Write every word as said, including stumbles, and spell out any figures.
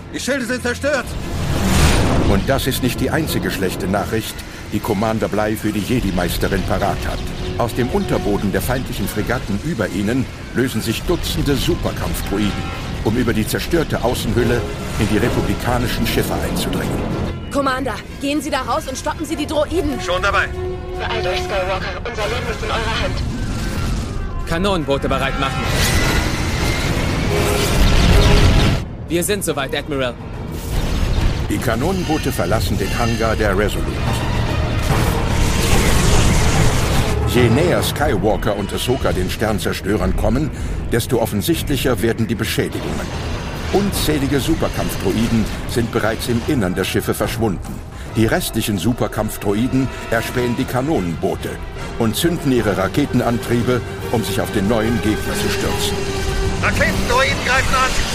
Die Schilde sind zerstört! Und das ist nicht die einzige schlechte Nachricht, die Commander Bly für die Jedi-Meisterin parat hat. Aus dem Unterboden der feindlichen Fregatten über ihnen lösen sich Dutzende Superkampfdroiden, um über die zerstörte Außenhülle in die republikanischen Schiffe einzudringen. Commander, gehen Sie da raus und stoppen Sie die Droiden. Schon dabei. Beeilt euch, Skywalker. Unser Leben ist in eurer Hand. Kanonenboote bereit machen. Wir sind soweit, Admiral. Die Kanonenboote verlassen den Hangar der Resolute. Je näher Skywalker und Ahsoka den Sternzerstörern kommen, desto offensichtlicher werden die Beschädigungen. Unzählige Superkampfdroiden sind bereits im Innern der Schiffe verschwunden. Die restlichen Superkampfdroiden erspähen die Kanonenboote und zünden ihre Raketenantriebe, um sich auf den neuen Gegner zu stürzen. Raketendroiden greifen an!